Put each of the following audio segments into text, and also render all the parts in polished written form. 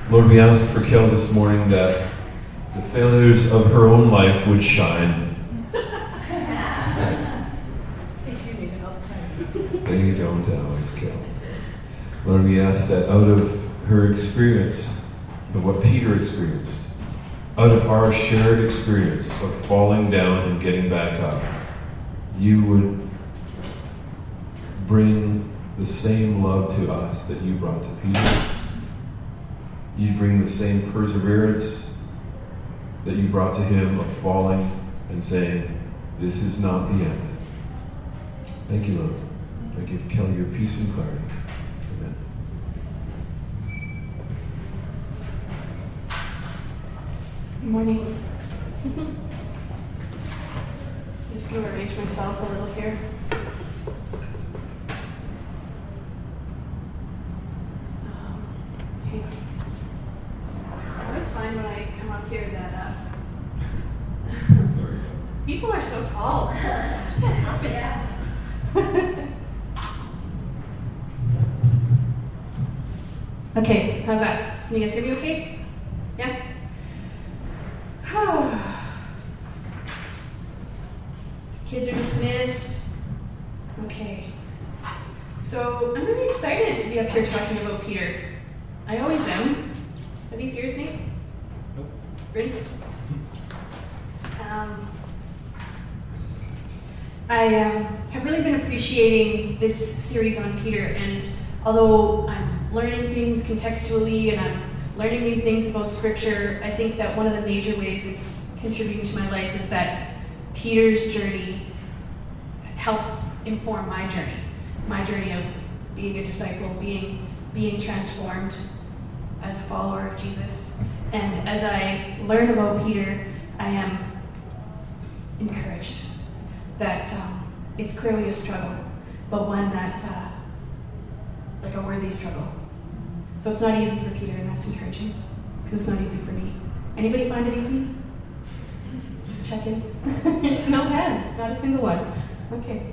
Lord, we ask for Kel this morning that the failures of her own life would shine. You don't always, Kel. Lord, we ask that out of her experience, of what Peter experienced, out of our shared experience of falling down and getting back up, you would bring the same love to us that you brought to Peter. You bring the same perseverance that you brought to him of falling and saying, this is not the end. Thank you, Lord. I give Kelly your peace and clarity. Amen. Good morning. I'm just going to arrange myself a little here. Hang on. I always find when I come up here that people are so tall. Just can't help it. Yeah. Okay, how's that? Can you guys hear me okay? Yeah? Kids are dismissed. Okay. So I'm really excited to be up here talking about Peter. I always am. Are these yours, Nate? Nope. Rinsed? I have really been appreciating this series on Peter, and although I'm learning things contextually and I'm learning new things about Scripture, I think that one of the major ways it's contributing to my life is that Peter's journey helps inform my journey of being a disciple, being transformed as a follower of Jesus. And as I learn about Peter, I am encouraged that it's clearly a struggle, but one that, like a worthy struggle. So it's not easy for Peter, and that's encouraging, because it's not easy for me. Anybody find it easy? Just checking. No hands, not a single one. Okay.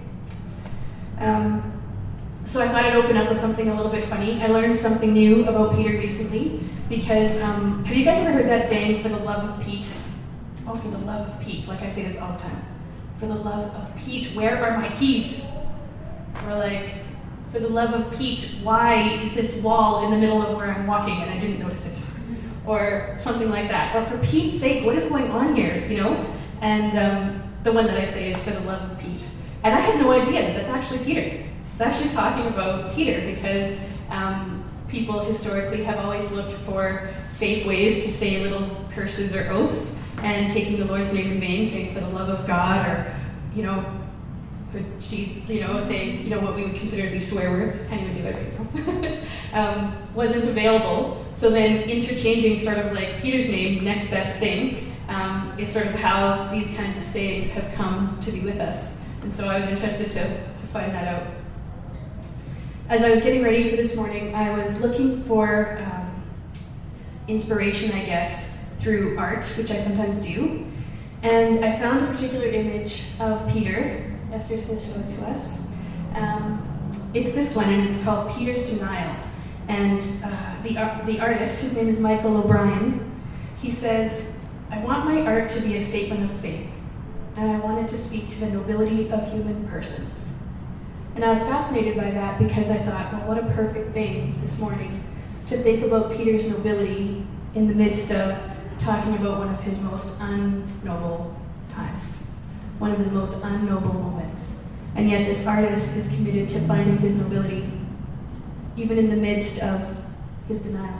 So I thought I'd open up with something a little bit funny. I learned something new about Peter recently, because have you guys ever heard that saying, for the love of Pete? Oh, for the love of Pete. Like I say this all the time. For the love of Pete, where are my keys? Or like, for the love of Pete, why is this wall in the middle of where I'm walking and I didn't notice it? Or something like that. Or for Pete's sake, what is going on here, you know? And the one that I say is for the love of Pete. And I had no idea that that's actually Peter. It's actually talking about Peter, because people historically have always looked for safe ways to say little curses or oaths, and taking the Lord's name in vain, saying for the love of God, or, you know, for Jesus, you know, saying, you know, what we would consider to be swear words, can't even do it right now, wasn't available. So then interchanging sort of like Peter's name, next best thing, is sort of how these kinds of sayings have come to be with us. And so I was interested to find that out. As I was getting ready for this morning, I was looking for inspiration, I guess, through art, which I sometimes do. And I found a particular image of Peter. Esther's going to show it to us. It's this one, and it's called Peter's Denial. And the artist, his name is Michael O'Brien, he says, I want my art to be a statement of faith, and I want it to speak to the nobility of human persons. And I was fascinated by that, because I thought, well, what a perfect thing this morning to think about Peter's nobility in the midst of talking about one of his most unnoble times, one of his most unnoble moments. And yet this artist is committed to finding his nobility, even in the midst of his denial.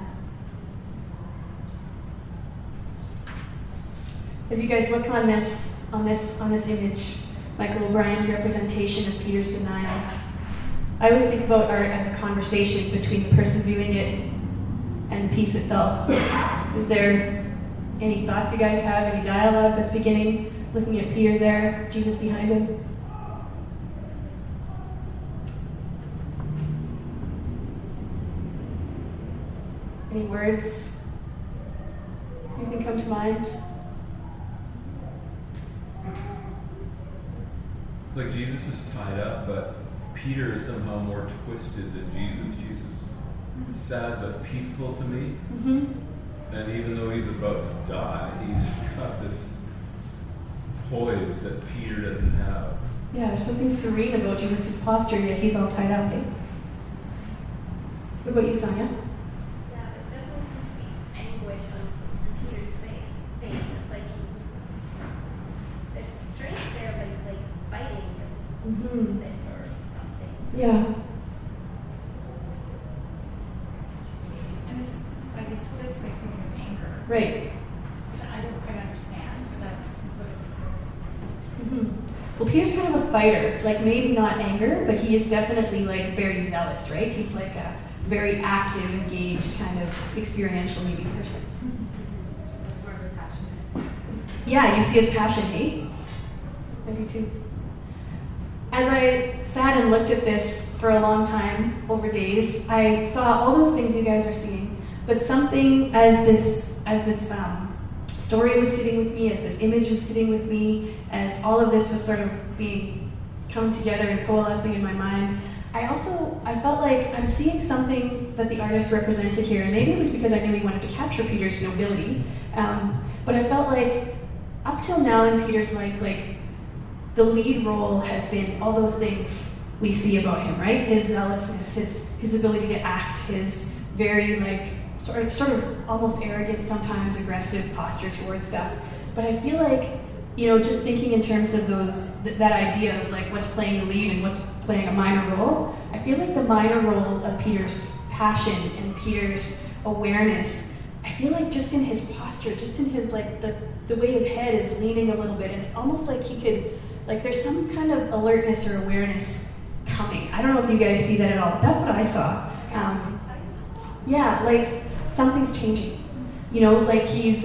As you guys look on this image, Michael O'Brien's representation of Peter's denial, I always think about art as a conversation between the person viewing it and the piece itself. Is there any thoughts you guys have, any dialogue that's beginning, looking at Peter there, Jesus behind him? Any words? Anything come to mind? It's like Jesus is tied up, but Peter is somehow more twisted than Jesus. Jesus sad but peaceful to me. Mm-hmm. And even though he's about to die, he's got this poise that Peter doesn't have. Yeah, there's something serene about Jesus' posture, yet he's all tied up. Eh? What about you, Sonia? Yeah, there definitely seems to be anguish on Peter's face. It's like there's strength there, but he's like fighting Mm-hmm. it or something. Yeah. And this, like, this makes me think of anger, Right. which I don't quite understand, but that is what it says. Mm-hmm. Well, Peter's kind of a fighter, like maybe not anger, but he is definitely like very zealous, right? He's like a very active, engaged, kind of experiential maybe person. More of a passionate. Yeah, you see his passion, hey? I do too. As I sat and looked at this for a long time, over days, I saw all those things you guys are seeing, but something as this story was sitting with me, as this image was sitting with me, as all of this was sort of being come together and coalescing in my mind, I felt like I'm seeing something that the artist represented here, and maybe it was because I knew he wanted to capture Peter's nobility, but I felt like up till now in Peter's life, like the lead role has been all those things we see about him, right? His zealousness, his ability to act, his very like sort of almost arrogant, sometimes aggressive posture towards stuff. But I feel like, you know, just thinking in terms of that idea of like what's playing the lead and what's playing a minor role, I feel like the minor role of Peter's passion and Peter's awareness, I feel like just in his posture, just in his like the way his head is leaning a little bit, and almost like he could, like there's some kind of alertness or awareness coming. I don't know if you guys see that at all, but that's what I saw. Yeah, like something's changing. You know, like he's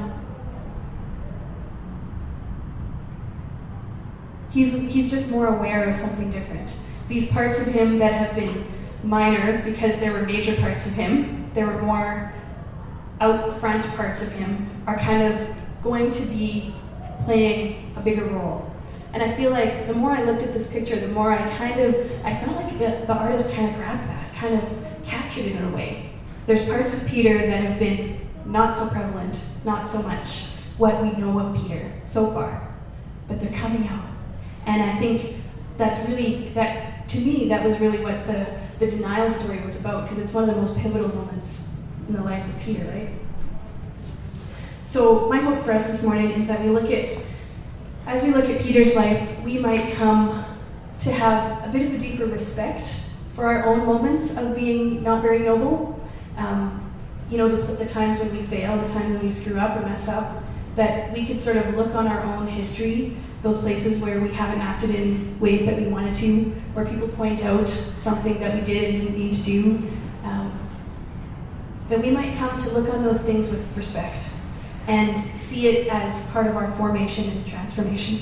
just more aware of something different. These parts of him that have been minor because there were major parts of him, there were more out front parts of him, are kind of going to be playing a bigger role. And I feel like the more I looked at this picture, the more I felt like the artist kind of grabbed that, kind of captured it in a way. There's parts of Peter that have been not so prevalent, not so much what we know of Peter so far, but they're coming out. And I think to me, that was really what the denial story was about, because it's one of the most pivotal moments in the life of Peter, right? So my hope for us this morning is that as we look at Peter's life, we might come to have a bit of a deeper respect for our own moments of being not very noble. You know, the times when we fail, the times when we screw up or mess up, that we could sort of look on our own history, those places where we haven't acted in ways that we wanted to, where people point out something that we did and didn't mean to do, that we might come to look on those things with respect and see it as part of our formation and transformation.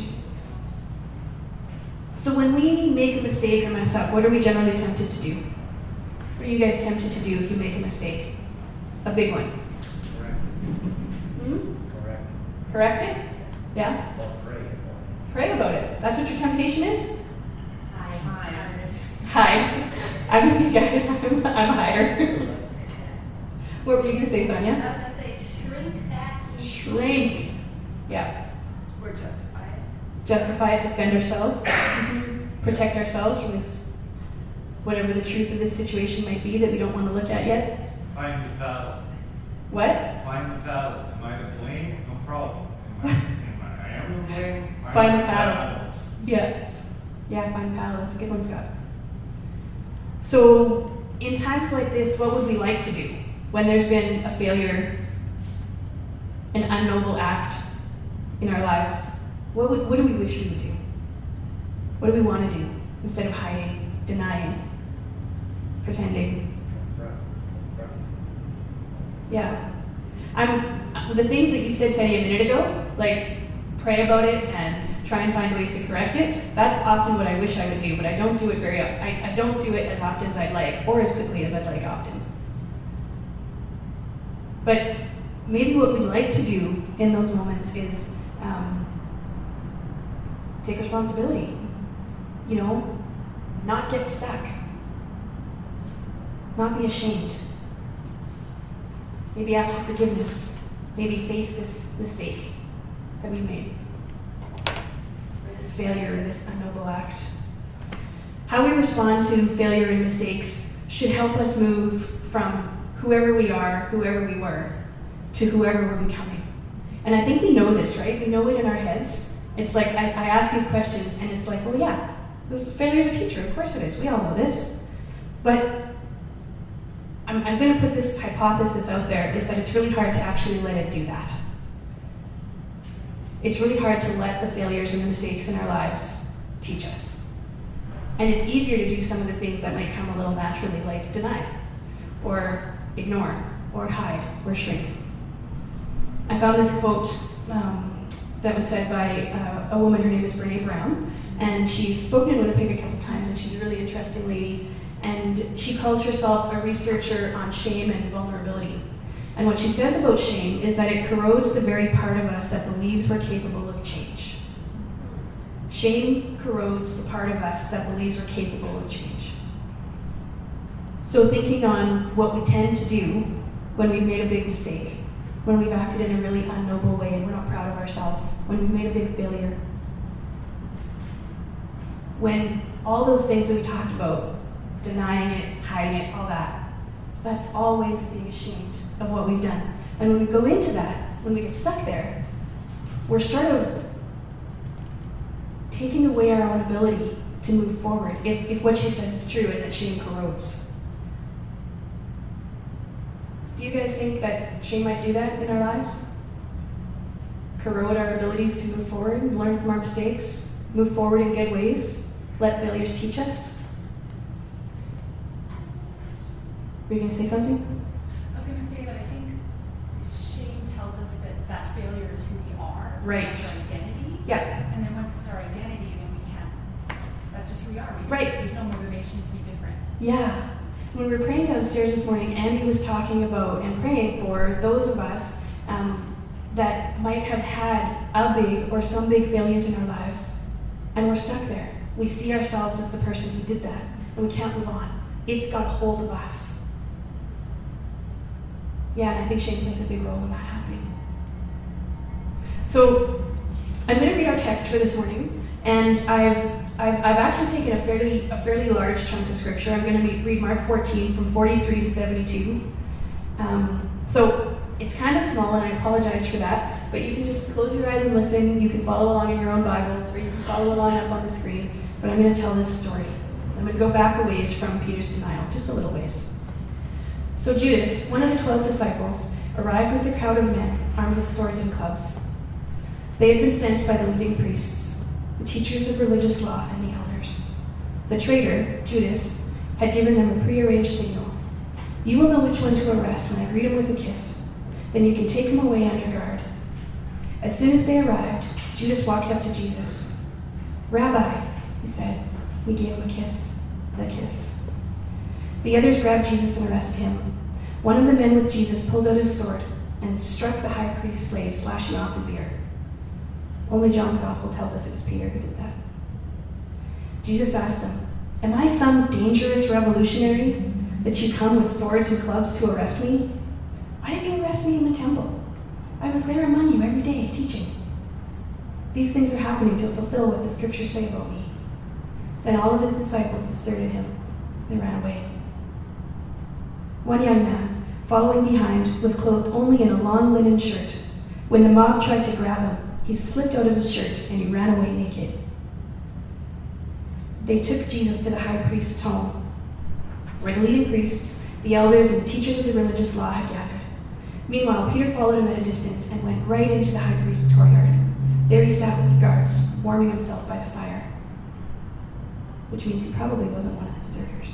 So when we make a mistake or mess up, what are we generally tempted to do? What are you guys tempted to do if you make a mistake? A big one. Correct. Hmm? Correct. Correct it? Yeah? Well, pray. Pray about it. That's what your temptation is? Hi. Hide. I'm with you guys. I'm a hider. What were you going to say, I Sonia? was gonna say shrink back. Shrink. Yeah. Or justify it. Justify it, defend ourselves, protect ourselves from whatever the truth of this situation might be that we don't want to look at yet. Find the paddle. What? Find the paddle. Am I to blame? No problem. I am to blame? Find the paddle. Yeah. Yeah, find the paddle. That's a good one, Scott. So, in times like this, what would we like to do when there's been a failure, an unnoble act in our lives? What do we wish we would do? What do we want to do instead of hiding, denying, pretending? Yeah. The things that you said, Teddy, a minute ago, like pray about it and try and find ways to correct it, that's often what I wish I would do, but I don't do it I don't do it as often as I'd like, or as quickly as I'd like often. But maybe what we'd like to do in those moments is take responsibility. You know, not get stuck. not be ashamed. Maybe ask for forgiveness. Maybe face this mistake that we made, or this failure, or this unnoble act. How we respond to failure and mistakes should help us move from whoever we are, whoever we were, to whoever we're becoming. And I think we know this, right? We know it in our heads. It's like I ask these questions, and it's like, well, yeah, failure is a teacher. Of course it is. We all know this. But I'm going to put this hypothesis out there, is that it's really hard to actually let it do that. It's really hard to let the failures and the mistakes in our lives teach us. And it's easier to do some of the things that might come a little naturally, like deny, or ignore, or hide, or shrink. I found this quote that was said by a woman, her name is Brene Brown, and she's spoken in Winnipeg a couple times, and she's a really interesting lady. And she calls herself a researcher on shame and vulnerability. And what she says about shame is that it corrodes the very part of us that believes we're capable of change. Shame corrodes the part of us that believes we're capable of change. So thinking on what we tend to do when we've made a big mistake, when we've acted in a really unnoble way and we're not proud of ourselves, when we've made a big failure, when all those things that we talked about, denying it, hiding it, all that, that's always being ashamed of what we've done. And when we go into that, when we get stuck there, we're sort of taking away our own ability to move forward, if what she says is true and that shame corrodes. Do you guys think that shame might do that in our lives? Corrode our abilities to move forward, learn from our mistakes, move forward in good ways, let failures teach us? Were you going to say something? I was going to say that I think shame tells us that failure is who we are. Right. It's our identity. Yeah. And then once it's our identity, then we can't. That's just who we are. Right. There's no motivation to be different. Yeah. When we were praying downstairs this morning, Andy was talking about and praying for those of us that might have had a big or some big failures in our lives, and we're stuck there. We see ourselves as the person who did that, and we can't move on. It's got hold of us. Yeah, and I think shame plays a big role in that happening. So I'm going to read our text for this morning, and I've actually taken a fairly large chunk of scripture. I'm going to read Mark 14 from 43 to 72. So it's kind of small, and I apologize for that, but you can just close your eyes and listen. You can follow along in your own Bibles, or you can follow along up on the screen. But I'm going to tell this story. I'm going to go back a ways from Peter's denial, just a little ways. So Judas, one of the 12 disciples, arrived with a crowd of men armed with swords and clubs. They had been sent by the leading priests, the teachers of religious law, and the elders. The traitor, Judas, had given them a prearranged signal. You will know which one to arrest when I greet him with a kiss. Then you can take him away under guard. As soon as they arrived, Judas walked up to Jesus. Rabbi, he said. He gave him a kiss. The kiss. The others grabbed Jesus and arrested him. One of the men with Jesus pulled out his sword and struck the high priest's slave, slashing off his ear. Only John's gospel tells us it was Peter who did that. Jesus asked them, Am I some dangerous revolutionary that you come with swords and clubs to arrest me? Why didn't you arrest me in the temple? I was there among you every day teaching. These things are happening to fulfill what the scriptures say about me. Then all of his disciples deserted him and ran away. One young man, following behind, was clothed only in a long linen shirt. When the mob tried to grab him, he slipped out of his shirt and he ran away naked. They took Jesus to the high priest's home, where the leading priests, the elders, and teachers of the religious law had gathered. Meanwhile, Peter followed him at a distance and went right into the high priest's courtyard. There he sat with the guards, warming himself by the fire, which means he probably wasn't one of the deserters.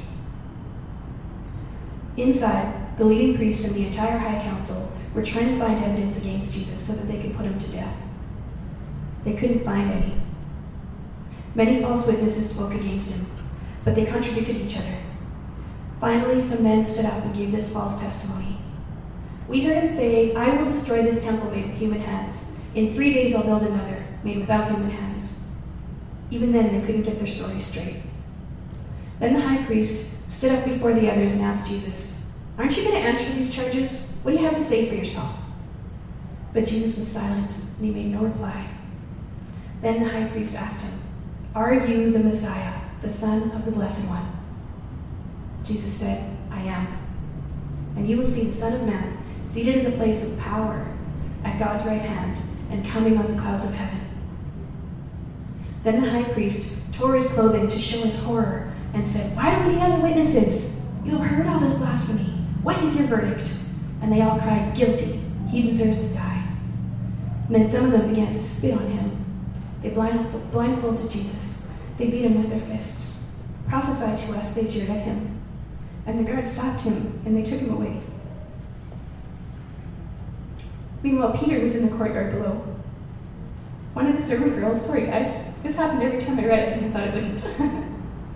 Inside, the leading priests and the entire high council were trying to find evidence against Jesus so that they could put him to death. They couldn't find any. Many false witnesses spoke against him, but they contradicted each other. Finally, some men stood up and gave this false testimony. We heard him say, I will destroy this temple made with human hands. In 3 days I'll build another, made without human hands. Even then, they couldn't get their story straight. Then the high priest stood up before the others and asked Jesus, "Aren't you going to answer these charges? What do you have to say for yourself?" But Jesus was silent, and he made no reply. Then the high priest asked him, "Are you the Messiah, the Son of the Blessed One?" Jesus said, "I am. And you will see the Son of Man seated in the place of power at God's right hand and coming on the clouds of heaven." Then the high priest tore his clothing to show his horror and said, "Why don't we have other witnesses? You have heard all this blasphemy. What is your verdict?" And they all cried, "Guilty. He deserves to die." And then some of them began to spit on him. They blindfolded Jesus. They beat him with their fists. "Prophesy to us," they jeered at him. And the guards stopped him, and they took him away. Meanwhile, Peter was in the courtyard below. One of the servant girls, sorry guys, this happened every time I read it, and I thought it wouldn't.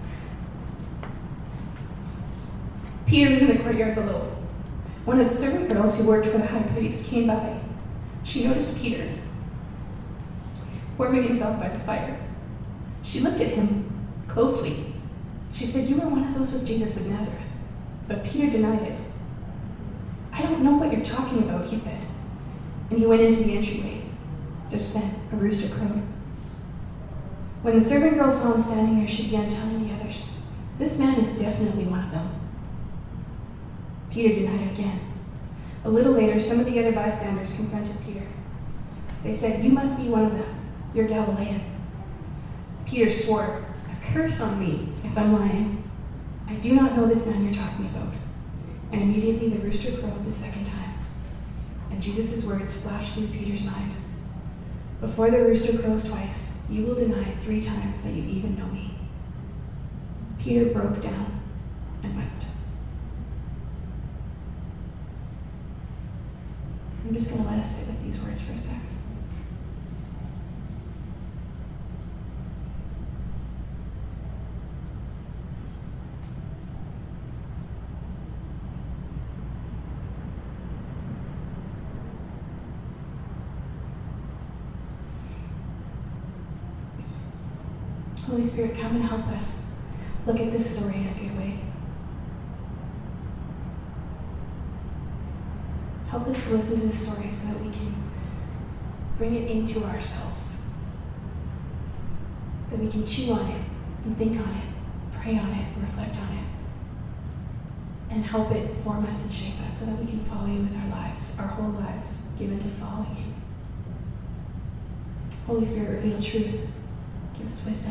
Peter was in the courtyard below. One of the servant girls who worked for the high priest came by. She noticed Peter warming himself by the fire. She looked at him closely. She said, "You are one of those with Jesus of Nazareth." But Peter denied it. "I don't know what you're talking about," he said. And he went into the entryway. Just then, a rooster crowed. When the servant girl saw him standing there, she began telling the others, "This man is definitely one of them." Peter denied it again. A little later, some of the other bystanders confronted Peter. They said, "You must be one of them. You're Galilean." Peter swore, "A curse on me if I'm lying. I do not know this man you're talking about." And immediately the rooster crowed the second time. And Jesus' words flashed through Peter's mind. "Before the rooster crows twice, you will deny 3 times that you even know me." Peter broke down and wept. I'm just going to let us sit with these words for a second. Holy Spirit, come and help us look at this story in a good way. Help us to listen to this story so that we can bring it into ourselves, that we can chew on it and think on it, pray on it, reflect on it, and help it form us and shape us so that we can follow you with our lives, our whole lives given to following you. Holy Spirit, reveal truth. Give us wisdom.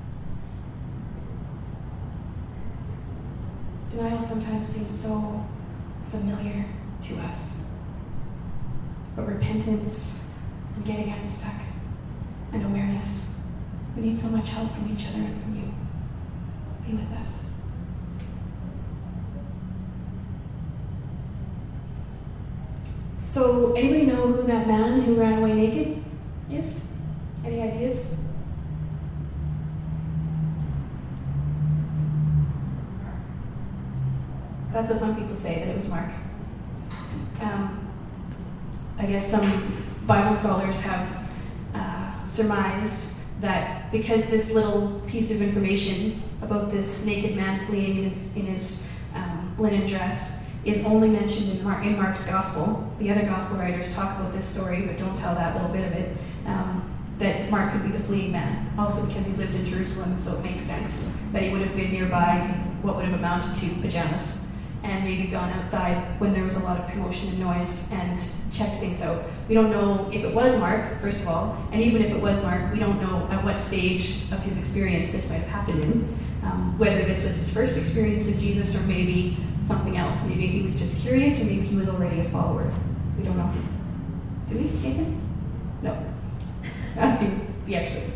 Denial sometimes seems so familiar to us. But repentance and getting unstuck and awareness, we need so much help from each other and from you. Be with us. So, anybody know who that man who ran away naked is? Any ideas? That's what some people say, that it was Mark. I guess some Bible scholars have surmised that because this little piece of information about this naked man fleeing in his linen dress is only mentioned in Mark's gospel. The other gospel writers talk about this story but don't tell that little bit of it. That Mark could be the fleeing man, also because he lived in Jerusalem, so it makes sense that he would have been nearby what would have amounted to pajamas, and maybe gone outside when there was a lot of commotion and noise and checked things out. We don't know if it was Mark, first of all, and even if it was Mark, we don't know at what stage of his experience this might have happened in, whether this was his first experience of Jesus or maybe something else. Maybe he was just curious, or maybe he was already a follower. We don't know. Do we, Nathan? No. Asking the expert,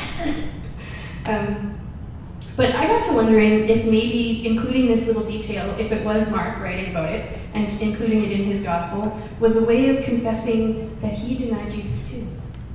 but I got to wondering if maybe including this little detail, if it was Mark writing about it and including it in his gospel, was a way of confessing that he denied Jesus too.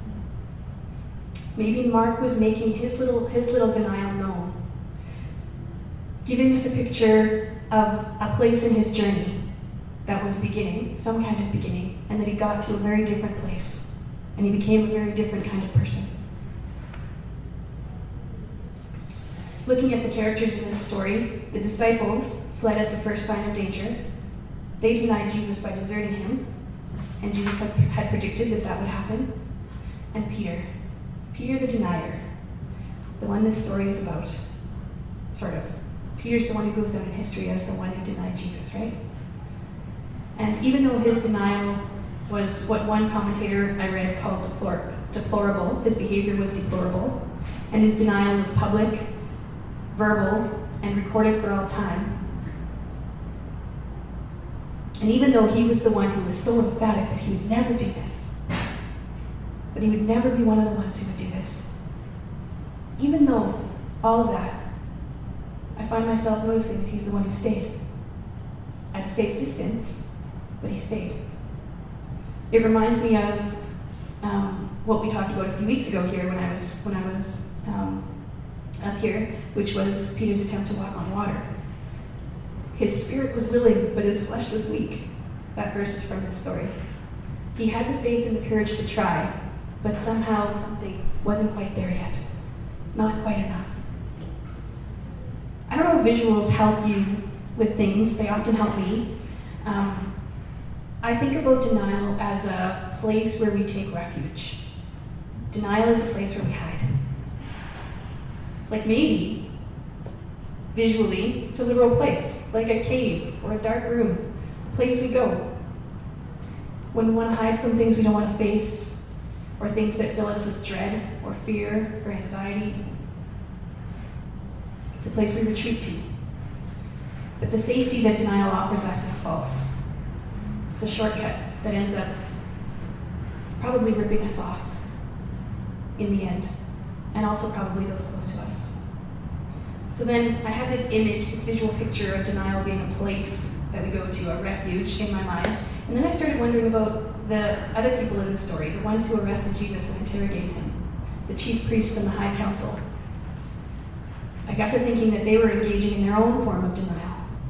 Maybe Mark was making his little denial known, giving us a picture of a place in his journey that was beginning, some kind of beginning, and that he got to a very different place, and he became a very different kind of person. Looking at the characters in this story, the disciples fled at the first sign of danger. They denied Jesus by deserting him, and Jesus had predicted that that would happen. And Peter the denier, the one this story is about, sort of. Peter's the one who goes down in history as the one who denied Jesus, right? And even though his denial was what one commentator I read called deplorable, his behavior was deplorable, and his denial was public, verbal, and recorded for all time. And even though he was the one who was so emphatic that he would never do this, but he would never be one of the ones who would do this, even though all of that, I find myself noticing that he's the one who stayed. At a safe distance, but he stayed. It reminds me of what we talked about a few weeks ago here when I was up here, which was Peter's attempt to walk on water. His spirit was willing, but his flesh was weak. That verse is from this story. He had the faith and the courage to try, but somehow something wasn't quite there yet. Not quite enough. I don't know if visuals help you with things. They often help me. I think about denial as a place where we take refuge. Denial is a place where we hide. Like maybe, visually, it's a literal place, like a cave or a dark room, a place we go when we want to hide from things we don't want to face, or things that fill us with dread or fear or anxiety. It's a place we retreat to. But the safety that denial offers us is false. It's a shortcut that ends up probably ripping us off in the end, and also probably those close to us. So then I have this image, this visual picture of denial being a place that we go to, a refuge in my mind. And then I started wondering about the other people in the story, the ones who arrested Jesus and interrogated him, the chief priests and the high council. I got to thinking that they were engaging in their own form of denial.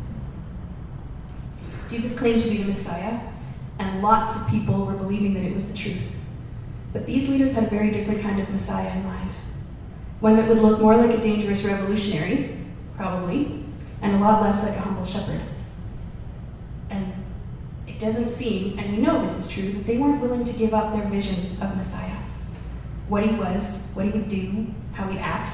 Jesus claimed to be the Messiah, and lots of people were believing that it was the truth. But these leaders had a very different kind of Messiah in mind. One that would look more like a dangerous revolutionary, probably, and a lot less like a humble shepherd. And it doesn't seem, and we know this is true, that they weren't willing to give up their vision of Messiah. What he was, what he would do, how he'd act.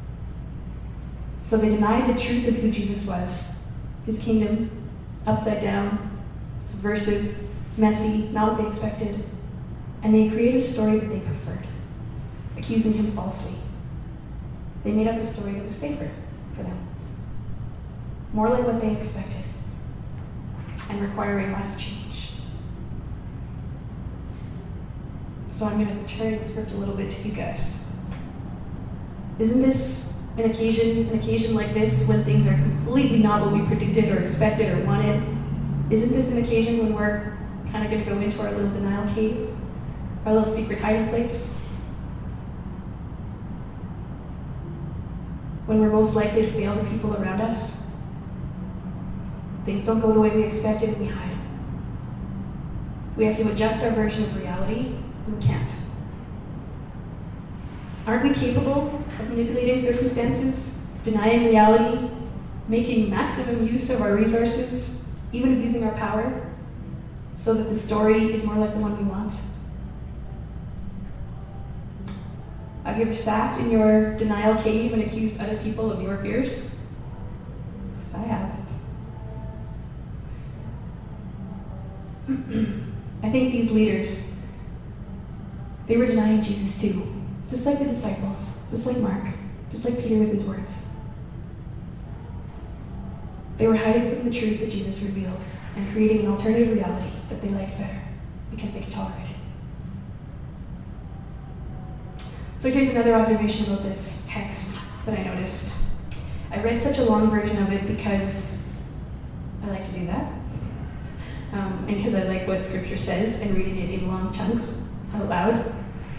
So they denied the truth of who Jesus was. His kingdom, upside down, subversive, messy, not what they expected. And they created a story that they preferred, accusing him falsely. They made up a story that was safer for them, more like what they expected, and requiring less change. So I'm going to turn the script a little bit to you guys. Isn't this an occasion like this when things are completely not what we predicted or expected or wanted? Isn't this an occasion when we're kind of going to go into our little denial cave, our little secret hiding place? When we're most likely to fail the people around us? Things don't go the way we expected and we hide. We have to adjust our version of reality, and we can't. Aren't we capable of manipulating circumstances, denying reality, making maximum use of our resources, even abusing our power, so that the story is more like the one we want? Have you ever sat in your denial cave and accused other people of your fears? I have. I think these leaders, they were denying Jesus too. Just like the disciples, just like Mark, just like Peter with his words. They were hiding from the truth that Jesus revealed and creating an alternative reality that they liked better because they could tolerate it. So here's another observation about this text that I noticed. I read such a long version of it because I like to do that. And because I like what Scripture says and reading it in long chunks out loud.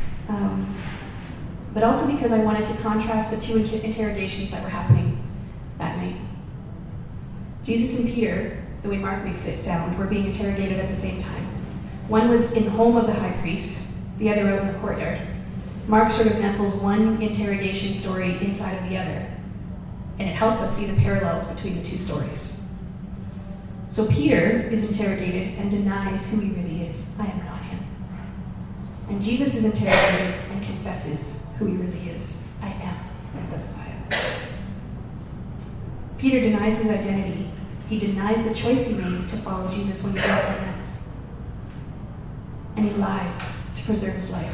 But also because I wanted to contrast the two interrogations that were happening that night. Jesus and Peter, the way Mark makes it sound, were being interrogated at the same time. One was in the home of the high priest, the other out in the courtyard. Mark sort of nestles one interrogation story inside of the other. and it helps us see the parallels between the two stories. So Peter is interrogated and denies who he really is. I am not him. And Jesus is interrogated and confesses who he really is. I am the Messiah. Peter denies his identity. He denies the choice he made to follow Jesus when he dropped his nets. And he lies to preserve his life.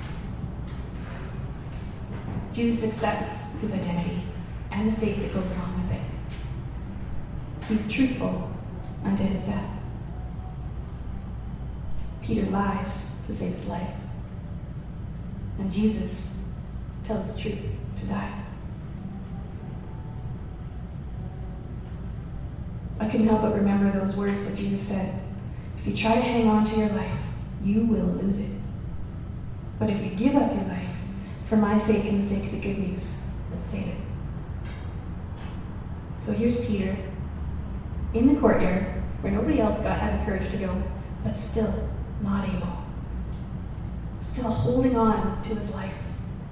Jesus accepts his identity and the faith that goes along with it. He's truthful unto his death. Peter lies to save his life. And Jesus tells the truth to die. I couldn't help but remember those words that Jesus said. If you try to hang on to your life, you will lose it. But if you give up your life, for my sake and the sake of the good news, you'll save it. So here's Peter in the courtyard where nobody else had the courage to go, but still not able. Still holding on to his life.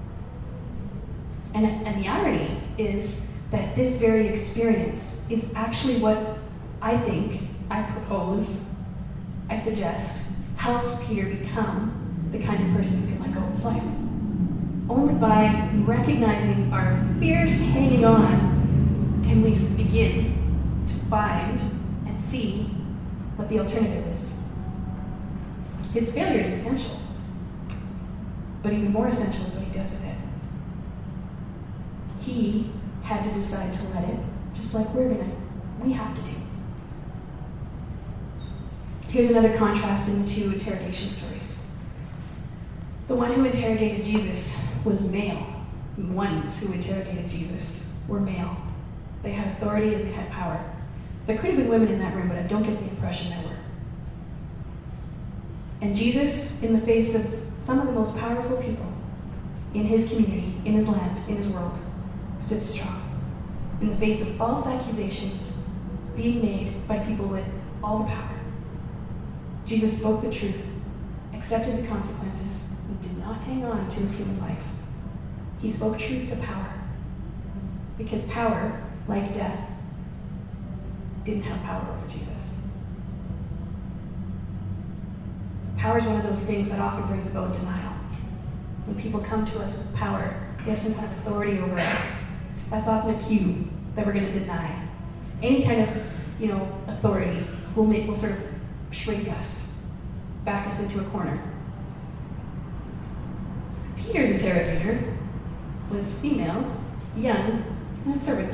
And the irony is that this very experience is actually what I think, I propose, I suggest, helps Peter become the kind of person who can let go of his life. Only by recognizing our fierce hanging on can we begin to find and see what the alternative is. His failure is essential, but even more essential is what he does with it. He had to decide to let it, just like we have to do. Here's another contrast in the two interrogation stories. The one who interrogated Jesus was male. The ones who interrogated Jesus were male. They had authority and they had power. There could have been women in that room, but I don't get the impression there were. And Jesus, in the face of some of the most powerful people in his community, in his land, in his world, stood strong. In the face of false accusations being made by people with all the power, Jesus spoke the truth, accepted the consequences, and did not hang on to his human life. He spoke truth to power, because power, like death, didn't have power over Jesus. Power is one of those things that often brings about denial. When people come to us with power, they have some kind of authority over us. That's often a cue that we're going to deny. Any kind of, authority will sort of shrink us, back us into a corner. Peter's interrogator was female, young, and a servant.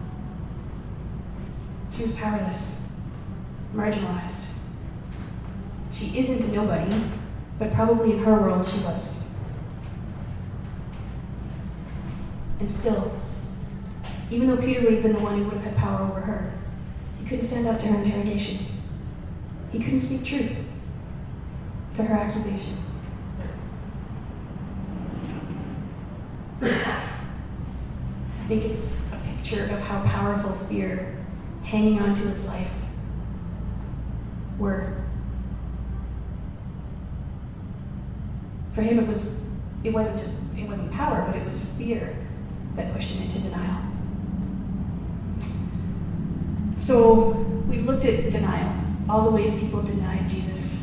She was powerless, marginalized. She isn't a nobody, but probably in her world she was. And still, even though Peter would have been the one who would have had power over her, he couldn't stand up to her interrogation. He couldn't speak truth to her accusation. I think it's a picture of how powerful fear, hanging on to his life, were. For him, it wasn't power, but it was fear that pushed him into denial. So we've looked at denial, all the ways people denied Jesus.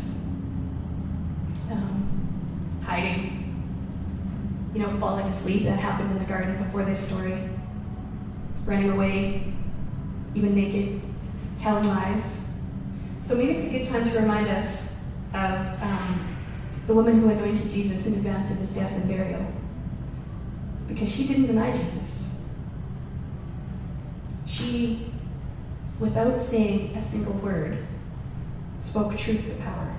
Hiding, falling asleep, that happened in the garden before this story. Running away, even naked, telling lies. So maybe it's a good time to remind us of the woman who anointed Jesus in advance of his death and burial, because she didn't deny Jesus. She, without saying a single word, spoke truth to power.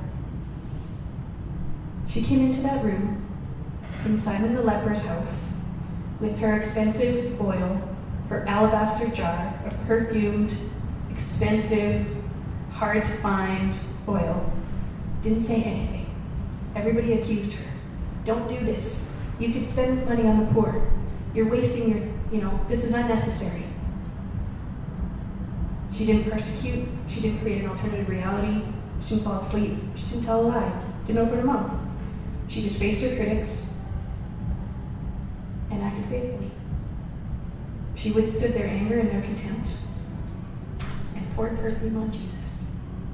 She came into that room in Simon the leper's house with her expensive oil, her alabaster jar of perfumed, expensive, hard to find oil. Didn't say anything. Everybody accused her. Don't do this. You could spend this money on the poor. You're wasting this is unnecessary. She didn't persecute. She didn't create an alternative reality. She didn't fall asleep. She didn't tell a lie. Didn't open her mouth. She just faced her critics and acted faithfully. She withstood their anger and their contempt and poured perfume on Jesus.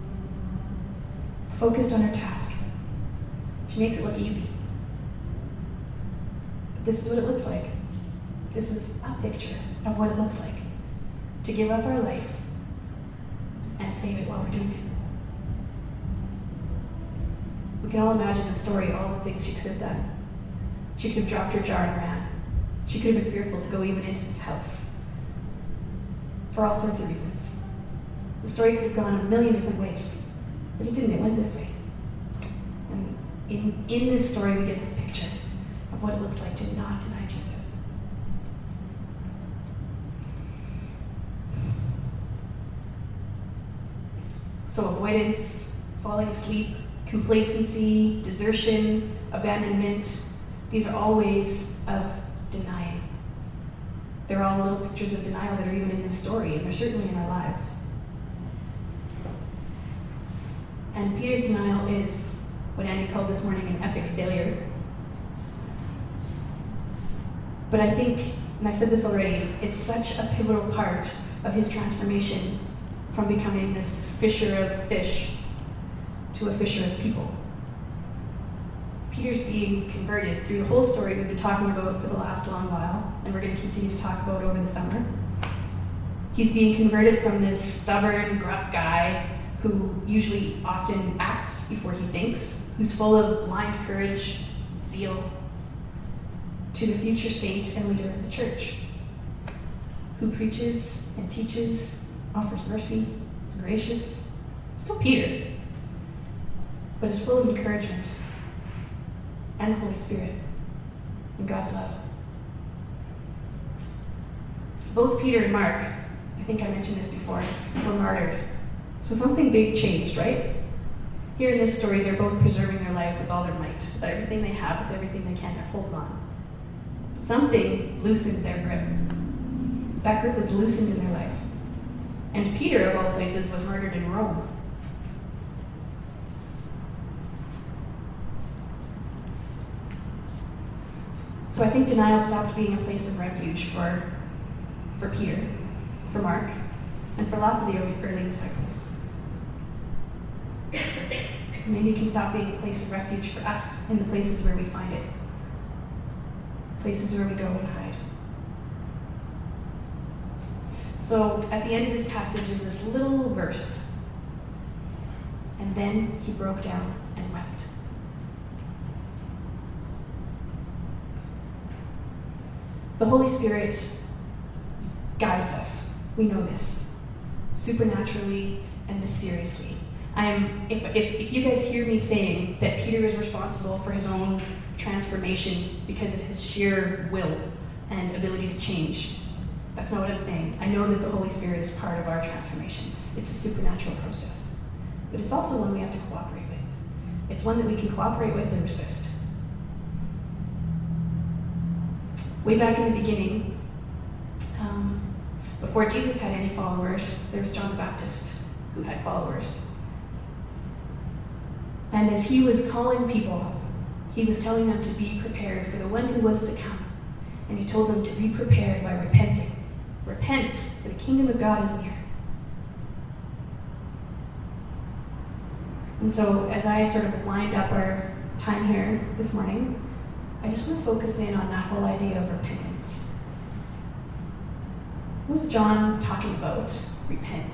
Focused on her task. She makes it look easy. But this is what it looks like. This is a picture of what it looks like to give up our life and save it while we're doing it. We can all imagine the story, all the things she could have done. She could have dropped her jar and ran. She could have been fearful to go even into his house. For all sorts of reasons. The story could have gone a million different ways. But it didn't. It went this way. And in this story, we get this picture of what it looks like to not deny Jesus. So avoidance, falling asleep, complacency, desertion, abandonment, these are all ways of denying. They're all little pictures of denial that are even in this story, and they're certainly in our lives. And Peter's denial is what Andy called this morning an epic failure. But I think, and I've said this already, it's such a pivotal part of his transformation from becoming this fisher of fish to a fisher of people. Peter's being converted through the whole story we've been talking about for the last long while, and we're going to continue to talk about over the summer. He's being converted from this stubborn, gruff guy who usually often acts before he thinks, who's full of blind courage, zeal, to the future saint and leader of the church, who preaches and teaches, offers mercy, is gracious. Still Peter, but is full of encouragement and the Holy Spirit and God's love. Both Peter and Mark, I think I mentioned this before, were martyred. So something big changed, right? Here in this story, they're both preserving their life with all their might, with everything they have, with everything they can, they're holding on. But something loosened their grip. That grip was loosened in their life. And Peter, of all places, was murdered in Rome. So I think denial stopped being a place of refuge for Peter, for Mark, and for lots of the early disciples. Maybe it can stop being a place of refuge for us in the places where we find it, places where we go and hide. So at the end of this passage is this little verse. And then he broke down and wept. The Holy Spirit guides us. We know this. Supernaturally and mysteriously. If you guys hear me saying that Peter is responsible for his own transformation because of his sheer will and ability to change, that's not what I'm saying. I know that the Holy Spirit is part of our transformation. It's a supernatural process. But it's also one we have to cooperate with. It's one that we can cooperate with and resist. Way back in the beginning, before Jesus had any followers, there was John the Baptist who had followers. And as he was calling people, he was telling them to be prepared for the one who was to come. And he told them to be prepared by repenting. Repent, for the kingdom of God is near. And so as I sort of wind up our time here this morning, I just want to focus in on that whole idea of repentance. What was John talking about? Repent.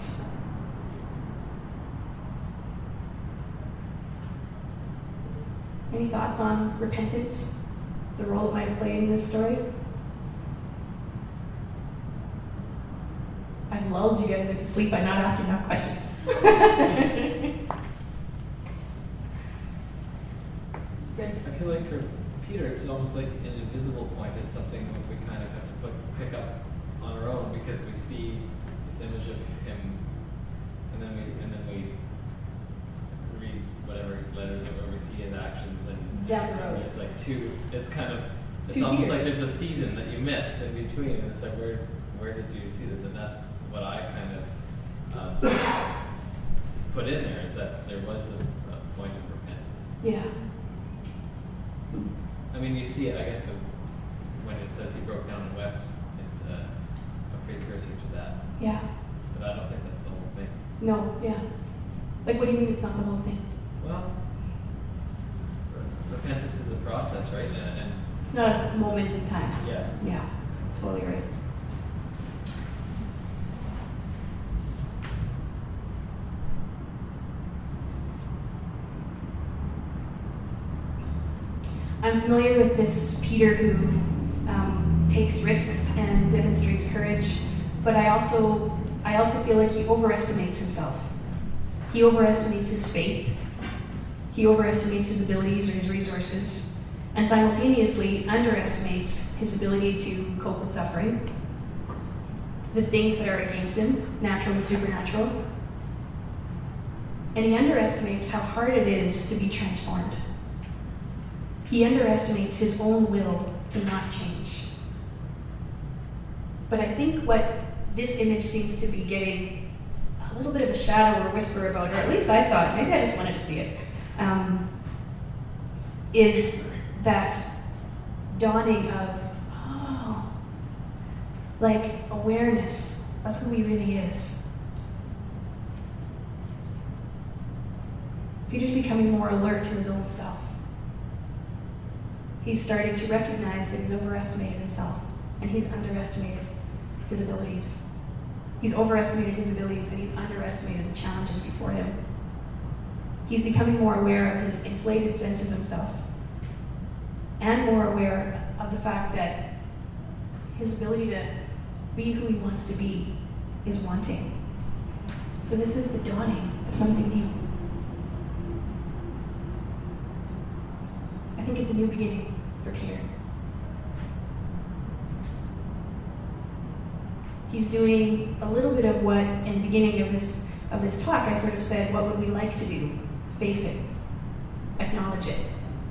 Any thoughts on repentance? The role it might have played in this story? I've lulled you guys into sleep by not asking enough questions. Good. I feel like for Peter, it's almost like an invisible point. It's something that we kind of have to pick up on our own because we see this image of him, and then we read whatever his letters or we see his actions, and Down the road. there's like two. It's kind of it's 2 almost years. like it's a season that you missed in between, and it's like where did you see this? And that's what I kind of put in there, is that there was a point of repentance. Yeah. I mean, you see it, I guess, when it says he broke down and wept, it's precursor to that. Yeah. But I don't think that's the whole thing. No, yeah. Like, what do you mean it's not the whole thing? Well, repentance is a process, right? And It's not a moment in time. yeah. Yeah, totally right. I'm familiar with this Peter who takes risks and demonstrates courage, but I also feel like he overestimates himself. He overestimates his faith. He overestimates his abilities or his resources, and simultaneously underestimates his ability to cope with suffering, the things that are against him, natural and supernatural. And he underestimates how hard it is to be transformed. He underestimates his own will to not change. But I think what this image seems to be getting a little bit of a shadow or whisper about, or at least I saw it, maybe I just wanted to see it, is that dawning of, oh, like awareness of who he really is. Peter's becoming more alert to his own self. He's starting to recognize that he's overestimated himself and he's underestimated his abilities. He's overestimated his abilities and he's underestimated the challenges before him. He's becoming more aware of his inflated sense of himself and more aware of the fact that his ability to be who he wants to be is wanting. So this is the dawning of something new. I think it's a new beginning for Peter. He's doing a little bit of what in the beginning of this talk I sort of said, what would we like to do? Face it. Acknowledge it.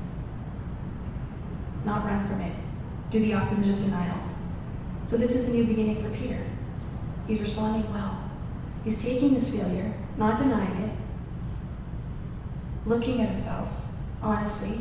Not run from it. Do the opposite of denial. So this is a new beginning for Peter. He's responding well. He's taking this failure, not denying it, looking at himself honestly.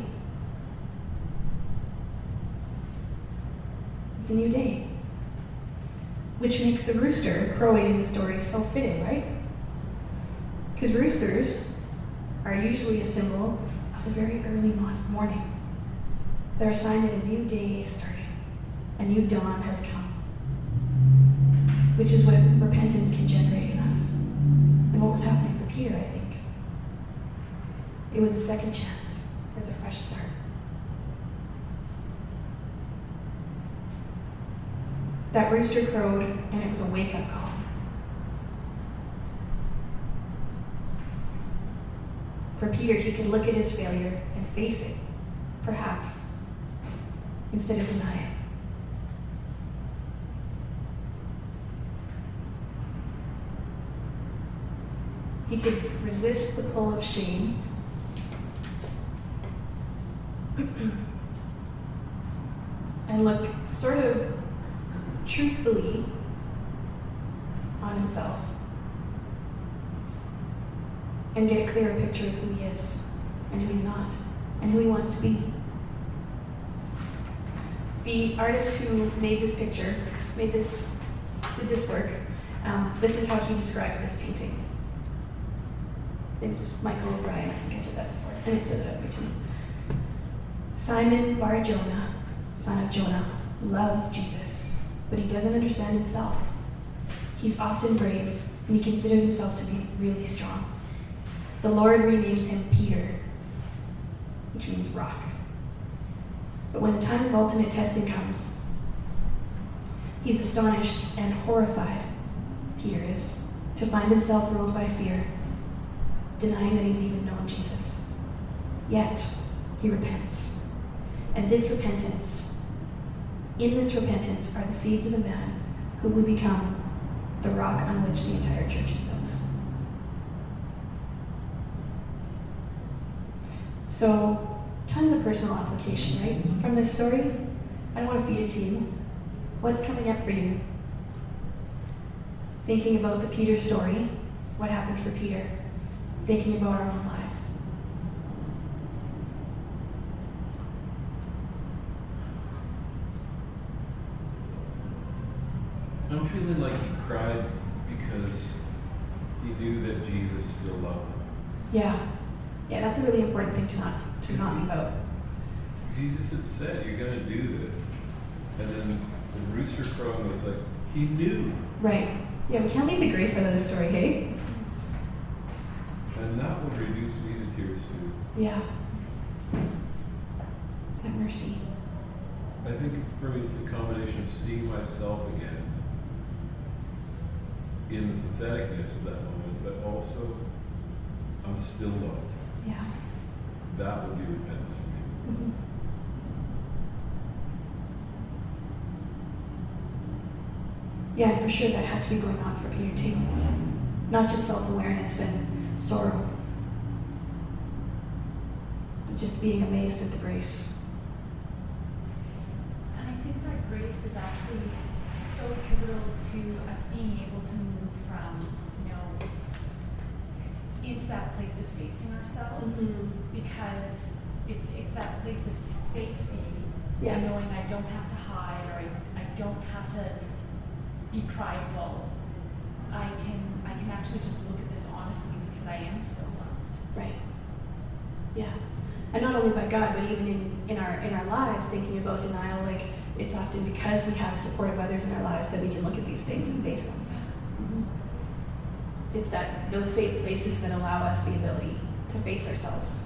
It's a new day. Which makes the rooster crowing in the story so fitting, right? Because roosters are usually a symbol of the very early morning. They're a sign that a new day is starting. A new dawn has come. Which is what repentance can generate in us. And what was happening for Peter, I think. It was a second chance. It's a fresh start. That rooster crowed, and it was a wake-up call. For Peter, he could look at his failure and face it, perhaps, instead of deny it. He could resist the pull of shame and look sort of truthfully on himself and get a clearer picture of who he is and who he's not and who he wants to be. The artist who made this picture, did this work, this is how he describes this painting. His name's Michael O'Brien, I think I said that before, and it says that way too. Simon Bar-Jonah, son of Jonah, loves Jesus, but he doesn't understand himself. He's often brave, and he considers himself to be really strong. The Lord renames him Peter, which means rock. But when the time of ultimate testing comes, he's astonished and horrified, Peter is, to find himself ruled by fear, denying that he's even known Jesus. Yet, he repents. And in this repentance are the seeds of the man who will become the rock on which the entire church is built. So, tons of personal application, right? From this story, I don't want to feed it to you. What's coming up for you? Thinking about the Peter story, what happened for Peter, thinking about our own lives. I I'm feeling like he cried because he knew that Jesus still loved him. Yeah. Yeah, that's a really important thing to not leave out. Jesus had said, you're going to do this. And then the rooster crowing was like, he knew. Right. Yeah, we can't leave the grace out of the story, hey? And that would reduce me to tears too. Yeah. That mercy. I think for me it's the combination of seeing myself again in the patheticness of that moment, but also I'm still loved. Yeah. That would be repentance for me. Mm-hmm. Yeah, and for sure that had to be going on for Peter too. Not just self-awareness and sorrow, but just being amazed at the grace. And I think that grace is actually so pivotal to us being able to move from, into that place of facing ourselves, because it's that place of safety, Yeah. knowing I don't have to hide, or I don't have to be prideful. I can actually just look at this honestly because I am still loved. Right. Yeah. And not only by God, but even in our lives, thinking about denial, like it's often because we have supportive others in our lives that we can look at these things and face them. It's those safe places that allow us the ability to face ourselves.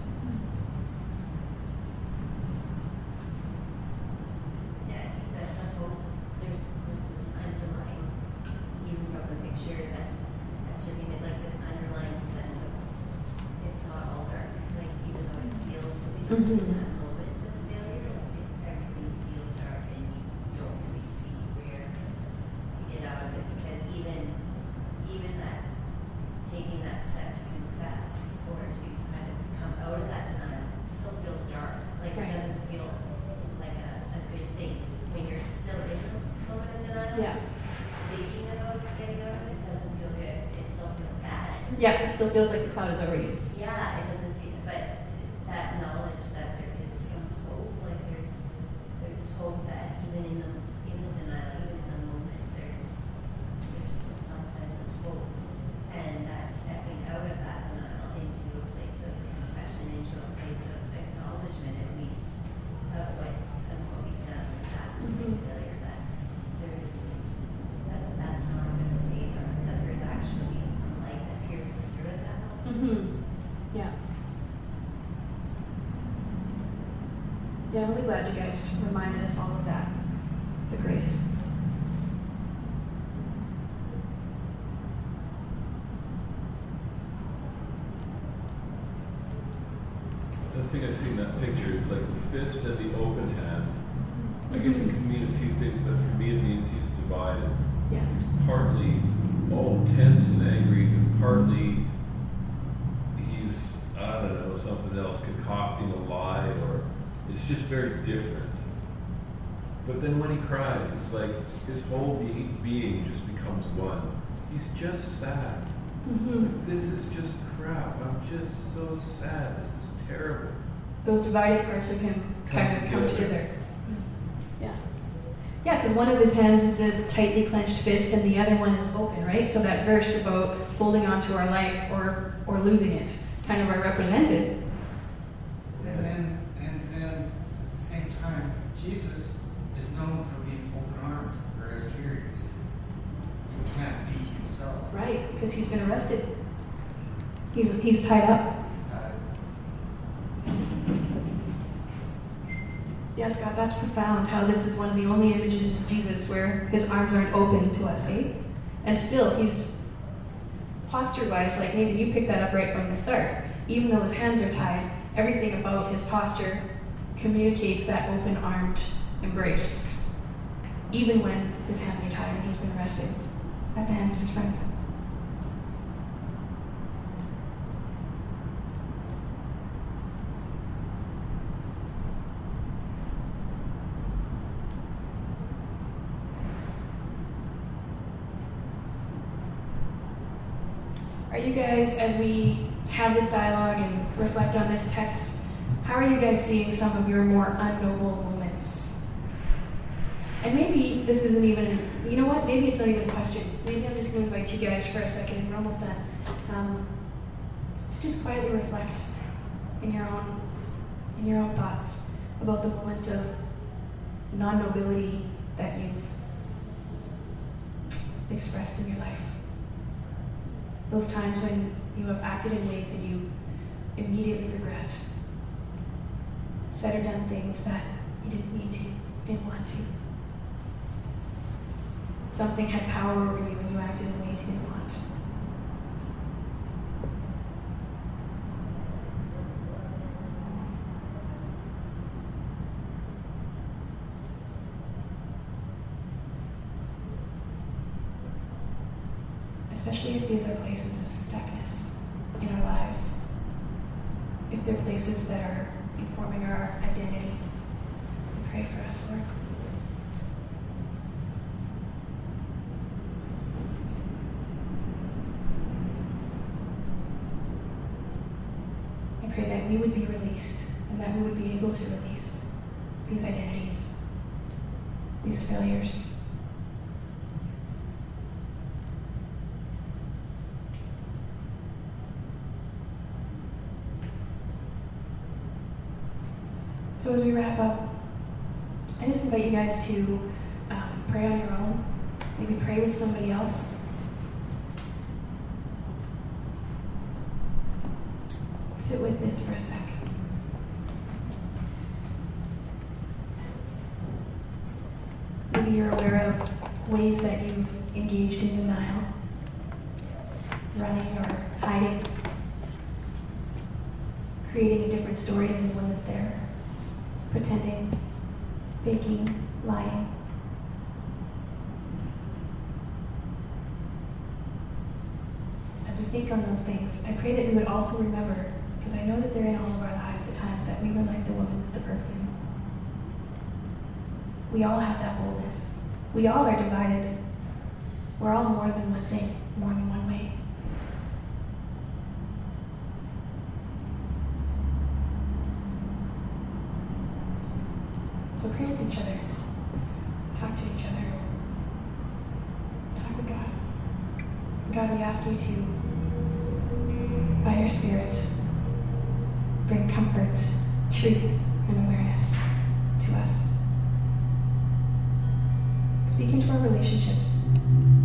Yeah, I think that the hope, there's this underlying, even from the picture that Esther painted, like this underlying sense of it's not all dark. Like even though it feels really dark in that moment of failure, everything feels dark and you don't really see where to get out of it, because even that taking that step to confess or to kind of come out of that denial still feels dark. Like Right. it doesn't feel like a good thing when you're still in the moment of denial. Yeah. Thinking about getting out of it doesn't feel good. It still feels bad. Yeah, it still feels like the cloud is over you. Yeah, it doesn't feel, but that knowledge that there is some hope, like there's hope that even in the denial, even in the moment, there's still some sense of hope. And that stepping out of that denial into a place of confession, into a place of acknowledgement, at least, of what we've done with that failure, that that's not going to stay there, that there's actually some light that pierces through it that moment. Yeah. Yeah, I'm really glad you guys reminded us all of that. The grace. The thing I see in that picture is like the fist and the open hand. I guess it can mean a few things, but for me it means he's divided. Yeah. He's partly all tense and angry, and partly he's, I don't know, something else, concocting a lie, or it's just very different. But then when he cries, it's like his whole being just becomes one. He's just sad. Like, this is just crap. I'm just so sad. This is terrible. Those divided parts of him kind of come together. together. Yeah. Yeah, because one of his hands is a tightly clenched fist and the other one is open, right? So that verse about holding on to our life or losing it kind of are represented. And at the same time, Jesus is known for being open-armed, whereas here he can't be himself. Right, because he's been arrested. He's tied up. Yes, God, that's profound, how this is one of the only images of Jesus where his arms aren't open to us, eh? And still, he's posture-wise, like maybe you picked that up right from the start. Even though his hands are tied, everything about his posture communicates that open-armed embrace. Even when his hands are tied and he's been arrested at the hands of his friends. Are you guys, as we have this dialogue and reflect on this text, how are you guys seeing some of your more unknown moments? And maybe this isn't even, you know what, maybe it's not even a question. Maybe I'm just going to invite you guys for a second, we're almost done, to just quietly reflect in your own thoughts about the moments of non-nobility that you've expressed in your life. Those times when you have acted in ways that you immediately regret. Said or done things that you didn't need to, didn't want to. Something had power over you and you acted in ways you didn't want. Especially if these are places of stuckness in our lives. If they're places that are informing our identity, we pray for us, Lord. I pray that we would be released and that we would be able to release these identities, these failures. So as we wrap up, I just invite you guys to pray on your own. Maybe pray with somebody else. Sit with this for a sec. Maybe you're aware of ways that you've engaged in denial, running or hiding, creating a different story than the one that's there. Pretending, faking, lying. As we think on those things, I pray that we would also remember, because I know that they're in all of our lives, the times that we were like the woman with the perfume. We all have that boldness. We all are divided. We're all more than one thing, more than one way. So pray with each other. Talk to each other. Talk with God. God, we ask you to, by your Spirit, bring comfort, truth, and awareness to us. Speak into our relationships.